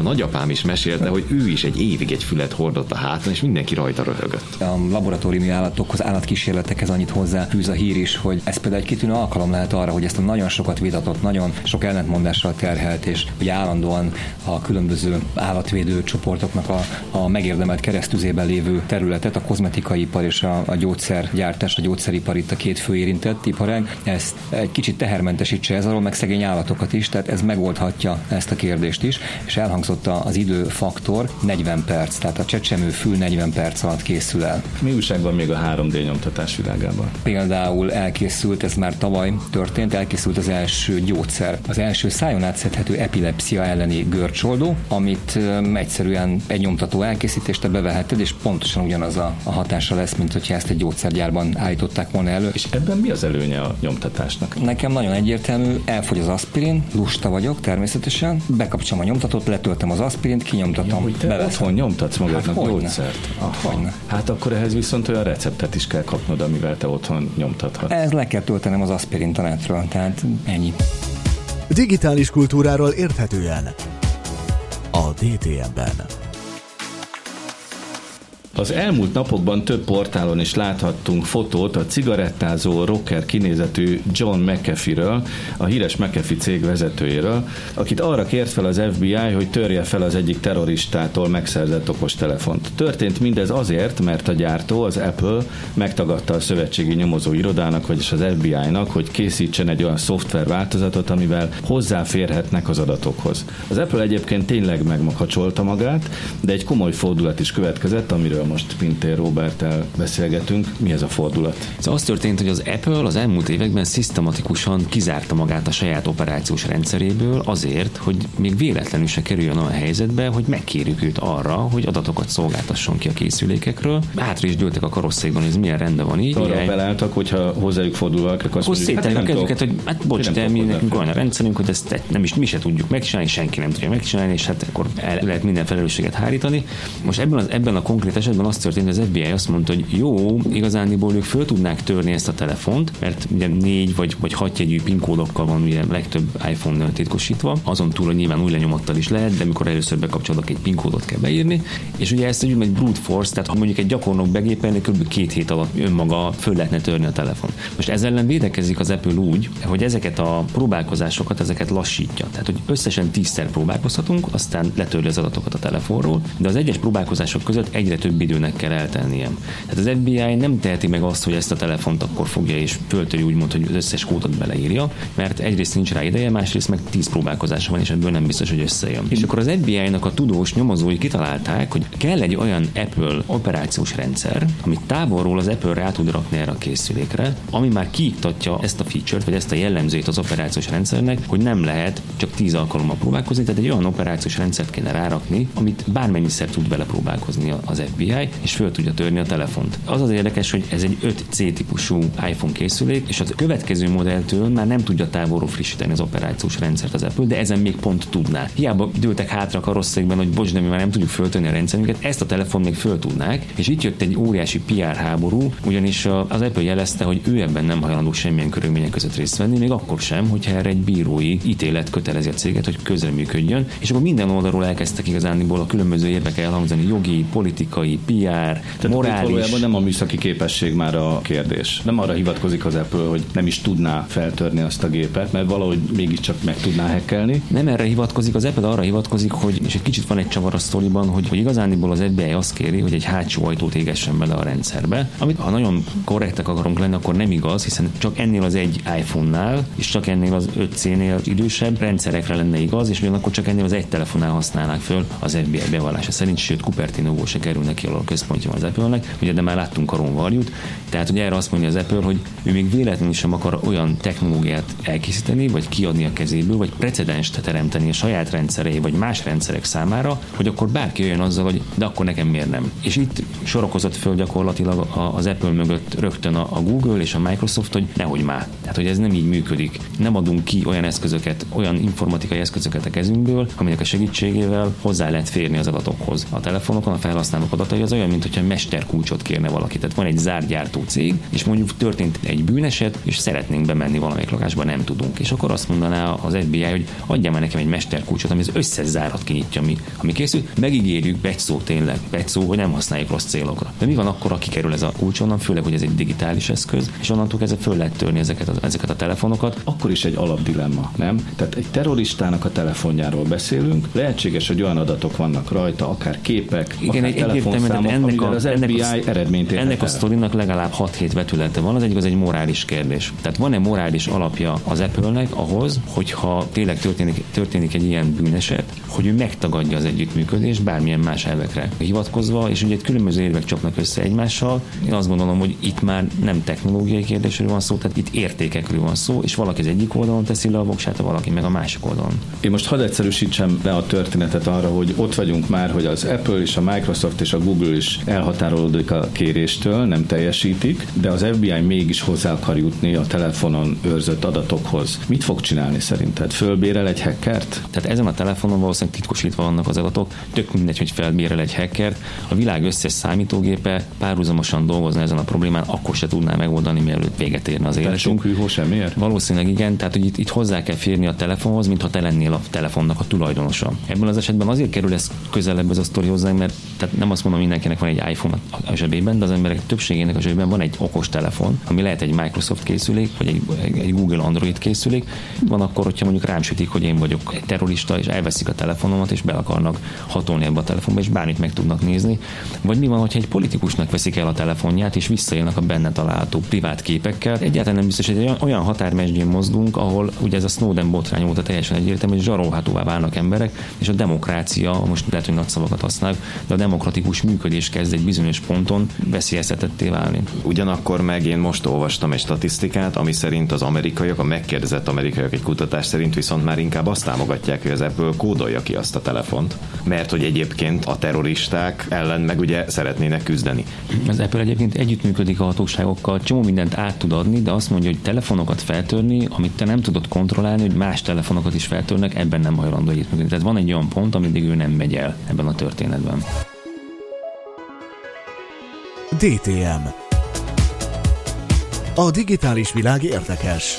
[SPEAKER 4] nagyapám is mesélte, hogy ő is egy évig egy fület hordott a hátán, és mindenki rajta röhögött.
[SPEAKER 5] A laboratóriumi állatokhoz, állatkísérletekhez annyit hozzáfűz a hír is, hogy ez például egy kitűnő alkalom lehet arra, hogy ezt a nagyon sokat vitatott, nagyon sok ellentmondással terhelt, és ugye állandóan a különböző állatvédő csoportoknak a, a megérdemelt keresztüzében lévő területet, a kozmetikai ipar és a, a gyógyszergyártás, a gyógyszeripar itt a két fő érintett iparág, ezt egy kicsit tehermentesítse ez alól, meg szegény állatokat is, tehát ez megoldhatja ezt a kérdést is, és elhangzott az időfaktor negyven perc, tehát a csecsemő fül negyven perc alatt készül el.
[SPEAKER 2] Mi újság van még a három dé nyomtatás világában?
[SPEAKER 5] Például elkészült, ez már tavaly történt, elkészült az első gyógyszer, az első szájon átszedhető epilepszia elleni görcsoldó, amit um, egyszerűen egy nyomtató elkészítést te beveheted, és pontosan ugyanaz a, a hatása lesz, mint hogyha ezt egy gyógyszergyárban állították volna elő.
[SPEAKER 2] És ebben mi az előnye a nyomtatásnak?
[SPEAKER 5] Nekem nagyon egyértelmű, elfogy az aspirin, lusta vagyok természetesen, bekapcsolom a nyomtatót, letöltöm az aspirint, kinyomtatom,
[SPEAKER 2] ja, te otthon nyomtatsz magadnak hát, gyógyszert?
[SPEAKER 5] Hogyne.
[SPEAKER 2] Hát akkor ehhez viszont olyan receptet is kell kapnod, amivel te otthon nyomtathatsz.
[SPEAKER 5] Ez le kell töltenem az aspirint a netről, tehát ennyi.
[SPEAKER 1] Digitális kultúráról érthetően a dé té em-ben.
[SPEAKER 2] Az elmúlt napokban több portálon is láthattunk fotót a cigarettázó rocker kinézetű John McAfee-ről, a híres McAfee cég vezetőjéről, akit arra kért fel az ef bé i, hogy törje fel az egyik terroristától megszerzett okostelefont. Történt mindez azért, mert a gyártó, az Apple megtagadta a szövetségi nyomozó irodának, vagyis az ef bé i-nak, hogy készítsen egy olyan szoftver változatot, amivel hozzáférhetnek az adatokhoz. Az Apple egyébként tényleg megmakacsolta magát, de egy komoly fordulat is következett, amiről most Pintér Róberttel beszélgetünk. Mi ez a fordulat?
[SPEAKER 3] Ez az történt, hogy az Apple az elmúlt években szisztematikusan kizárta magát a saját operációs rendszeréből azért, hogy még véletlenül se kerüljön olyan helyzetbe, hogy megkérjük őt arra, hogy adatokat szolgáltasson ki a készülékekről. Hátra is dőltek a karosszékban, hogy ez milyen rendben van így.
[SPEAKER 2] Arra belálltak, hogyha hozzájuk fordul valaki, akkor
[SPEAKER 3] azt mondjuk, hát a kezüket, hogy hát bocs, de mi nekünk olyan a rendszerünk, hogy ezt nem is, mi se tudjuk megcsinálni, senki nem tudja megcsinálni, és hát akkor el lehet minden felelősséget hárítani. Most ebben, az, ebben a konkrét esetben az történt, hogy az ef bé i azt mondta, hogy jó, igazániból ők föl tudnák törni ezt a telefont, mert ugye négy vagy, vagy hat jegyű PIN kódokkal van ugye legtöbb iPhone titkosítva, azon túl, hogy nyilván új lenyomattal is lehet, de amikor először bekapcsolok, egy PIN kódot kell beírni, és ugye ezt úgy egy brute force, tehát ha mondjuk egy gyakornok begépelni, kb. két hét alatt önmaga föl lehetne törni a telefon. Most ezzel ellen védekezik az Apple úgy, hogy ezeket a próbálkozásokat, ezeket lassítja. Tehát, hogy összesen tízszer próbálkozhatunk, aztán letörli az adatokat a telefonról, de az egyes próbálkozások között egyre több időnek kell eltennie. Tehát az ef bé i nem teheti meg azt, hogy ezt a telefont akkor fogja és föltöri úgymond, hogy az összes kódot beleírja, mert egyrészt nincs rá ideje, másrészt meg tíz próbálkozása van, és ebből nem biztos, hogy összejön. És akkor az ef bé i-nak a tudós nyomozói kitalálták, hogy kell egy olyan Apple operációs rendszer, amit távolról az Apple rá tud rakni erre a készülékre, ami már kiiktatja ezt a feature-t, vagy ezt a jellemzőt az operációs rendszernek, hogy nem lehet csak tíz alkalommal próbálkozni, tehát egy olyan operációs rendszert kéne rárakni, amit bármennyiszer tud vele próbálkozni az ef bé i, és föl tudja törni a telefont. Az az érdekes, hogy ez egy öt cé típusú iPhone készülék, és a következő modelltől már nem tudja távolról frissíteni az operációs rendszert az Apple, de ezen még pont tudná. Hiába dőltek hátra a karosszékben, hogy bocs, de mi már nem tudjuk föltörni a rendszerünket, ezt a telefon még föl tudnák, és itt jött egy óriási pé er háború, ugyanis az Apple jelezte, hogy ő ebben nem hajlandó semmilyen körülmények között részt venni, még akkor sem, hogyha erre egy bírói ítélet kötelezi a céget, hogy közreműködjön, és akkor minden oldalról elkezdtek igazániból a különböző érvek elhangzani, jogi, politikai, pé er,
[SPEAKER 2] tehát
[SPEAKER 3] morális.
[SPEAKER 2] Valójában nem a műszaki képesség már a kérdés. Nem arra hivatkozik az Apple, hogy nem is tudná feltörni azt a gépet, mert valahogy mégiscsak meg tudná hackelni.
[SPEAKER 3] Nem erre hivatkozik, az Apple arra hivatkozik, hogy, és egy kicsit van egy csavar a sztoriban, hogy, hogy igazániból az ef bé i azt kéri, hogy egy hátsó ajtót égessen bele a rendszerbe, amit ha nagyon korrektek akarunk lenni, akkor nem igaz, hiszen csak ennél az egy iPhone-nál, és csak ennél az öt cé-nél idősebb rendszerekre lenne igaz, és ugyanakkor csak ennél az egy telefonnál használnák föl az ef bé i bevallása szerint, sőt Cupertino-ból se kerül neki a központja az Apple-nek, ugye, de már láttunk a Ron Varjút, tehát ugye erre azt mondja az Apple, hogy ő még véletlenül sem akar olyan technológiát elkészíteni, vagy kiadni a kezéből, vagy precedenst teremteni a saját rendszerei, vagy más rendszerek számára, hogy akkor bárki jöjjön azzal, hogy de akkor nekem miért nem. És itt sorakozott föl gyakorlatilag az Apple mögött rögtön a Google és a Microsoft, hogy nehogy már. Tehát, hogy ez nem így működik. Nem adunk ki olyan eszközöket, olyan informatikai eszközöket a kezünkből, aminek a segítségével hozzá lehet férni az adatokhoz. A telefonokon, a felhasználók adatai tapasztalja, az olyan, mintha mesterkulcsot kérne valaki. Tehát van egy zárgyártó cég, és mondjuk történt egy bűneset, és szeretnénk bemenni valamelyik lakásba, nem tudunk. És akkor azt mondaná az ef bé i, hogy adjál már nekem egy mesterkulcsot, ami az összes zárat kinyitja, ami, ami készül. Megígérjük, becszó tényleg, becszó, hogy nem használjuk rossz célokra. De mi van akkor, aki kerül ez a kulcs onnan, főleg, hogy ez egy digitális eszköz, és onnantól kezdve föl lehet törni ezeket a, ezeket a telefonokat.
[SPEAKER 2] Akkor is egy alapdilemma, nem? Tehát egy terroristának a telefonjáról beszélünk, lehetséges, hogy olyan adatok vannak rajta, akár képek,
[SPEAKER 3] igen,
[SPEAKER 2] akár telefonszámok,
[SPEAKER 3] ennek a,
[SPEAKER 2] az ef bé i
[SPEAKER 3] ennek a,
[SPEAKER 2] eredményt érhet
[SPEAKER 3] ennek a
[SPEAKER 2] el.
[SPEAKER 3] sztorinak legalább hat-hét vetülete van, az egyik az egy morális kérdés. Tehát van-e morális alapja az Apple-nek ahhoz, hogyha tényleg történik, történik egy ilyen bűneset, hogy ő megtagadja az együttműködést bármilyen más elvekre hivatkozva, és ugye egy különböző érvek csapnak össze egymással. Én azt gondolom, hogy itt már nem technológiai kérdésről van szó, tehát itt értékekről van szó, és valaki az egyik oldalon teszi le a voksát, valaki meg a másik oldalon.
[SPEAKER 2] Én most hadd egyszerűsítsem le a történetet arra, hogy ott vagyunk már, hogy az Apple és a Microsoft és a Google is elhatárolódik a kéréstől, nem teljesítik, de az ef bé i mégis hozzá akar jutni a telefonon őrzött adatokhoz. Mit fog csinálni szerinted? Fölbérel egy hackert?
[SPEAKER 3] Tehát ezen a telefonon valószínűleg titkosítva vannak az adatok, tök mindegy, hogy felbérel egy hackert. A világ összes számítógépe párhuzamosan dolgozna ezen a problémán, akkor se tudná megoldani, mielőtt véget érne az életünk.
[SPEAKER 2] Hűhó semmiért?
[SPEAKER 3] Valószínűleg igen, tehát hogy itt, itt hozzá kell férni a telefonhoz, mintha te lennél a telefonnak a tulajdonosa. Ebben az esetben azért kerül ez közelebb ez a sztori hozzánk, mert tehát nem azt mondom, mindenkinek van egy iPhone a zsebében, de az emberek többségének a zsebében van egy okos telefon, ami lehet egy Microsoft készülék, vagy egy, egy Google Android készülék. Van akkor, hogyha mondjuk rám sütik, hogy én vagyok egy terrorista, és elveszik a telefonomat, és be akarnak hatolni ebbe a telefonba, és bármit meg tudnak nézni. Vagy mi van, hogyha egy politikusnak veszik el a telefonját, és visszaélnek a benne található privát képekkel. Egyáltalán nem biztos, hogy egy olyan határmesdjén mozgunk, ahol ugye ez a Snowden botrány óta teljesen egyértelmű, hogy zsarolhatóvá válnak emberek, és a demokrácia, most lehet, hogy nagy szavakat használjuk, de a demokratikus működés kezd egy bizonyos ponton veszélyeztetetté válni.
[SPEAKER 4] Ugyanakkor meg én most olvastam egy statisztikát, ami szerint az amerikaiak, a megkérdezett amerikaiak egy kutatás szerint viszont már inkább azt támogatják, hogy az Apple kódolja ki azt a telefont, mert hogy egyébként a terroristák ellen meg ugye szeretnének küzdeni.
[SPEAKER 3] Az Apple egyébként együttműködik a hatóságokkal, csomó mindent át tud adni, de azt mondja, hogy telefonokat feltörni, amit te nem tudod kontrollálni, hogy más telefonokat is feltörnek, ebben nem hajlandó együttműködni. Tehát van egy olyan pont, ameddig ő nem megy el ebben a történetben.
[SPEAKER 1] dé té em. A digitális világ érdekes.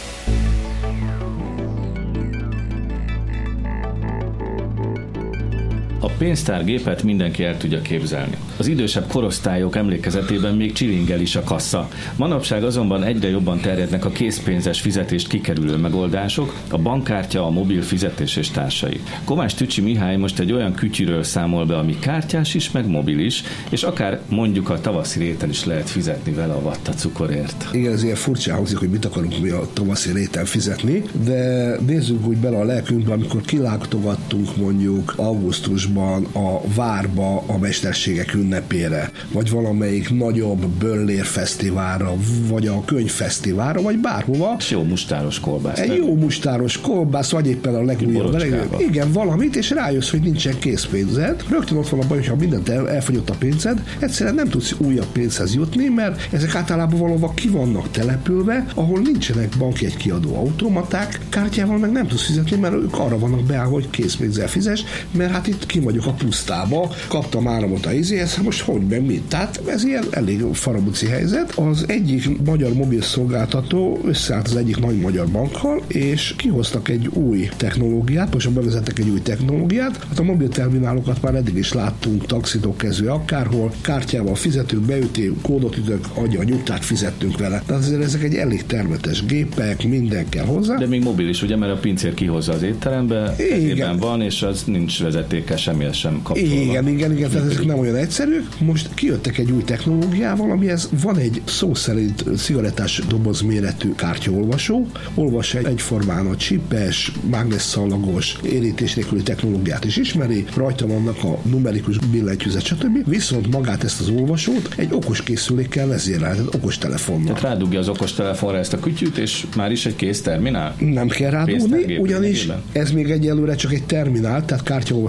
[SPEAKER 2] A pénztárgépet mindenki el tudja képzelni. Az idősebb korosztályok emlékezetében még csilingel is a kassa. Manapság azonban egyre jobban terjednek a készpénzes fizetést kikerülő megoldások, a bankkártya, a mobil fizetés és társai. Kovács Tücsi Mihály most egy olyan kütyűről számol be, ami kártyás is, meg mobil is, és akár mondjuk a tavaszi réten is lehet fizetni vele a vatta cukorért.
[SPEAKER 6] Igen, ez ilyen furcsa hangzik, hogy mit akarunk mi a tavaszi réten fizetni, de nézzük úgy bele a lelkünkbe, amikor kilátogattunk mondjuk augusztusban a várba a mesterségek ünnepére, vagy valamelyik nagyobb böllérfesztiválra, vagy a könyvfesztiválra, vagy bárhova.
[SPEAKER 2] És jó mustáros kolbász.
[SPEAKER 6] Egy jó mustáros kolbász, vagy éppen a legújabb. Igen, valamit, és rájössz, hogy nincsen készpénzed. Rögtön ott van a baj, hogyha mindent el, elfogyott a pénzed, egyszerűen nem tudsz újabb pénzhez jutni, mert ezek általában valahol ki vannak települve, ahol nincsenek bankjegy kiadó automaták, kártyával meg nem tudsz fizetni, mert ők arra vannak beállva, hogy készpénzzel fizes, mert hát itt ki vagyok a pusztába, kaptam áramot a izéhez, most hogy meg mit? Tehát ez ilyen elég farabuci helyzet. Az egyik magyar mobil szolgáltató összeállt az egyik nagy magyar bankkal, és kihoztak egy új technológiát, most bevezettek egy új technológiát. Hát a mobilterminálokat már eddig is láttunk, taxitól kezdve akárhol, kártyával fizetünk, beütünk, kódot ütök, adja a nyugtát, fizettünk vele. Tehát azért ezek egy elég termetes gépek, minden kell hozzá.
[SPEAKER 2] De még mobil is, ugye, mert a pincér kihozza az étterembe, ezében van, és az nincs vezetékes, semmihez sem kapcsolva.
[SPEAKER 6] Igen, igen, igen, tehát ezek nem olyan egyszerűek. Most kijöttek egy új technológiával, amihez van egy szó szerint cigarettás doboz méretű kártyaolvasó, olvas egy egyformán a csipes, mágnesszallagos, érítés nélküli technológiát is ismeri, rajta vannak a numerikus billentyűzet, stb. Viszont magát ezt az olvasót egy okos készülékkel vezérel, tehát okos telefonnal.
[SPEAKER 2] Tehát rádugja az okos telefonra ezt a kütyűt, és már is egy kész terminál?
[SPEAKER 6] Nem kell rádugni, ugyanis ez még egyelőre csak egy terminál, tehát kártyaolvasó terminál,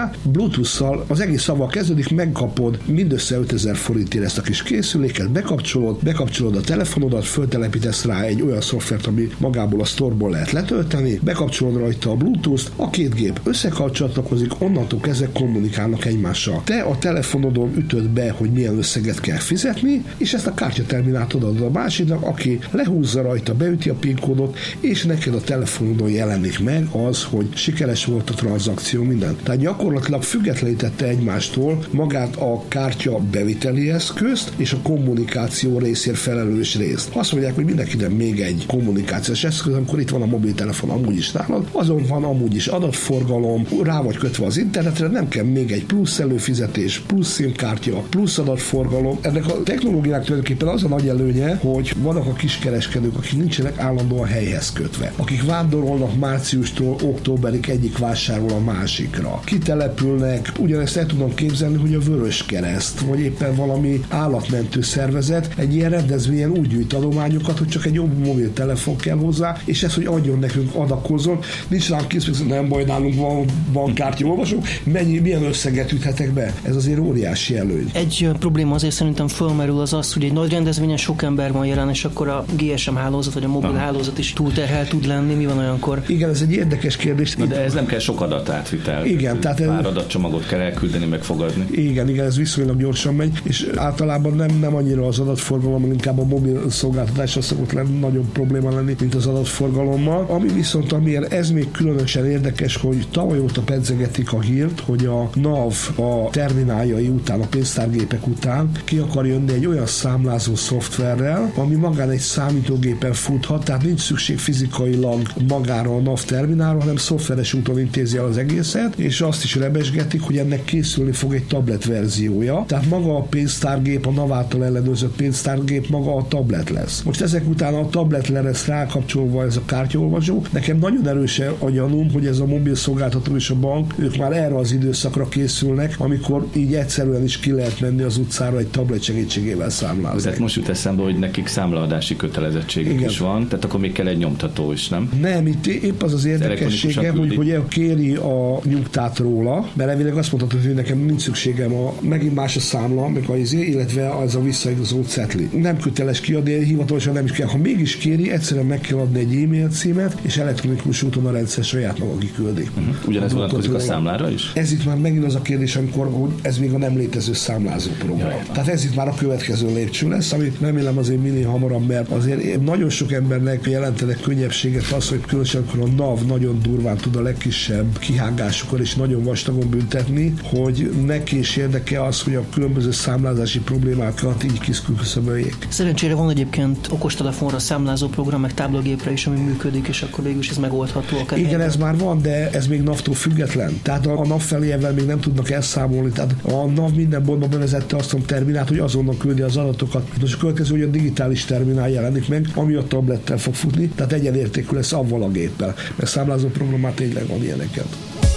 [SPEAKER 6] hozzá, Bluetooth-szal az egész szavval kezdődik, megkapod mindössze ötezer forintért ezt a kis készüléket, bekapcsolod, bekapcsolod a telefonodat, föltelepítesz rá egy olyan szoftvert, ami magából a sztorból lehet letölteni, bekapcsolod rajta a Bluetooth-t, a két gép összecsatlakozik, onnantól kezdve kommunikálnak egymással. Te a telefonodon ütöd be, hogy milyen összeget kell fizetni, és ezt a kártyaterminált adod a másiknak, aki lehúzza rajta, beüti a PIN kódot, és neked a telefonodon jelenik meg az, hogy sikeres volt a tranzakció, minden. Tehát gyakorlatilag függetlenítette egymástól magát a kártya beviteli eszközt és a kommunikáció részért felelős részt. Azt mondják, hogy mindenkinek még egy kommunikációs eszköz, amikor itt van a mobiltelefon amúgy is nálad, azon van amúgy is adatforgalom, rá vagy kötve az internetre, nem kell még egy plusz előfizetés, plusz szimkártya, plusz adatforgalom. Ennek a technológiának tulajdonképpen az a nagy előnye, hogy vannak a kiskereskedők, akik nincsenek állandóan helyhez kötve, akik vándorolnak márciustól októberig egyik vásárról a másikra. Kitelepülnek, ugyanezt el tudom képzelni, hogy a Vöröskereszt, vagy éppen valami állatmentő szervezet egy ilyen rendezvényen úgy gyűjt adományokat, hogy csak egy jobb mobiltelefon kell hozzá, és ez, hogy adjon nekünk, adakozzon, nincs rám kész, nem baj, nálunk van bankkártyaolvasó, mennyi, milyen összeget üthetek be. Ez azért óriási előny.
[SPEAKER 7] Egy probléma azért szerintem fölmerül az az, hogy egy nagy rendezvényen sok ember van jelen, és akkor a gé es em hálózat vagy a mobil Aha. hálózat is túlterhelt tud lenni. Mi van olyankor?
[SPEAKER 6] Igen, ez egy érdekes kérdés.
[SPEAKER 2] Na, de ez nem kell sok adatátvitel.
[SPEAKER 6] Igen, tehát
[SPEAKER 2] pár adatcsomagot kell elküldeni, megfogadni.
[SPEAKER 6] Igen, igen, ez viszonylag gyorsan megy, és általában nem, nem annyira az adatforgalom, inkább a mobil szolgáltatásra szokott lenni, nagyobb probléma lenni, mint az adatforgalommal. Ami viszont, amiért ez még különösen érdekes, hogy tavaly óta pedzegetik a hírt, hogy a NAV a termináljai után, a pénztárgépek után ki akar jönni egy olyan számlázó szoftverrel, ami magán egy számítógépen futhat, tehát nincs szükség fizikailag magára a NAV terminálra, hanem szoftveres úton intézi el az egészet, és azt is rebesgetik, hogy ennek készülni fog egy tablet verziója, tehát maga a pénztárgép, a NAV által ellenőrzött pénztárgép maga a tablet lesz. Most ezek után a tabletre lesz rákapcsolva ez a kártyaolvasó. Nekem nagyon erős a gyanúm, hogy ez a mobil szolgáltató és a bank, ők már erre az időszakra készülnek, amikor így egyszerűen is ki lehet menni az utcára egy tablet segítségével számlázni.
[SPEAKER 2] Tehát most jut eszembe, hogy nekik számlaadási kötelezettségük is van, tehát akkor még kell egy nyomtató is, nem?
[SPEAKER 6] Nem, itt épp az az érdekessége, hogy, hogy kéri a nyugtát róla, mert elvileg azt mondhatod, hogy nekem nincs szükségem a megint más a számla, meg az, illetve az a visszaigazoló cetli. Nem köteles kiadni, hivatalosan nem is kell. Ha mégis kéri, egyszerűen meg kell adni egy e-mail címet, és elektronikus úton a rendszer saját maga kiküldi.
[SPEAKER 2] Uh-huh. Ugyanez vonatkozik a számlára is?
[SPEAKER 6] Ez itt már megint az a kérdés, amikor hogy ez még a nem létező számlázó program. Jaj. Tehát ez itt már a következő lépcső lesz, amit remélem azért minél hamarabb, mert azért nagyon sok embernek jelentenek könnyebbséget az, hogy különösen akkor a NAV nagyon durván tud a legkisebb kihágásokkal is nagyon vastagon büntetni, hogy neki is érdeke az, hogy a különböző számlázási problémákat így kiszküszöböljék.
[SPEAKER 7] Szerencsére van egyébként okostelefonra számlázó program, meg táblagépre is, ami működik, és akkor végül is ez megoldható. Akár
[SPEAKER 6] igen, ez már van, de ez még NAV-tól független. Tehát a, a NAV felével még nem tudnak elszámolni. Tehát a NAV minden boltban bevezette azt a terminált, hogy azonnal küldi az adatokat. Most a következő, hogy a digitális terminál jelenik meg, ami a tablettel fog futni, tehát egyenértékű lesz avval a géppel. Mert számlázó program már tényleg van ilyeneket.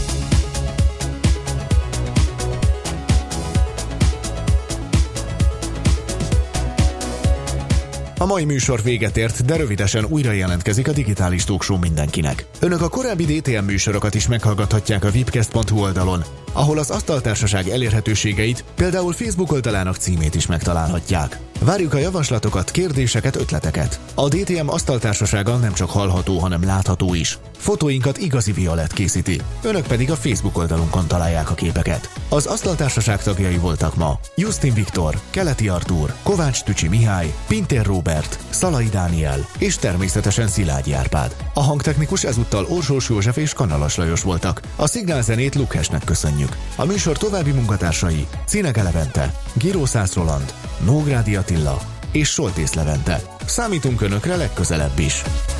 [SPEAKER 1] A mai műsor véget ért, de rövidesen újra jelentkezik a Digitális Talk Show mindenkinek. Önök a korábbi dé té em műsorokat is meghallgathatják a vipcast pont hu oldalon, ahol az Asztaltársaság elérhetőségeit, például Facebook oldalának címét is megtalálhatják. Várjuk a javaslatokat, kérdéseket, ötleteket. A dé té em Asztaltársasága nem csak hallható, hanem látható is. Fotóinkat igazi Violett készíti, önök pedig a Facebook oldalunkon találják a képeket. Az Asztaltársaság tagjai voltak ma Justin Viktor, Keleti Artúr, Kovács Tücsi Mihály, Pintér Róbert, Szalai Dániel és természetesen Szilágyi Árpád. A hangtechnikus ezúttal Orsós József és Kanalas Lajos voltak. A szignálzenét Lukhesnek köszönjük. A műsor további munkatársai Cinege Levente, Giró Szász Roland, Nógrádi Attila és Soltész Levente. Számítunk önökre legközelebb is.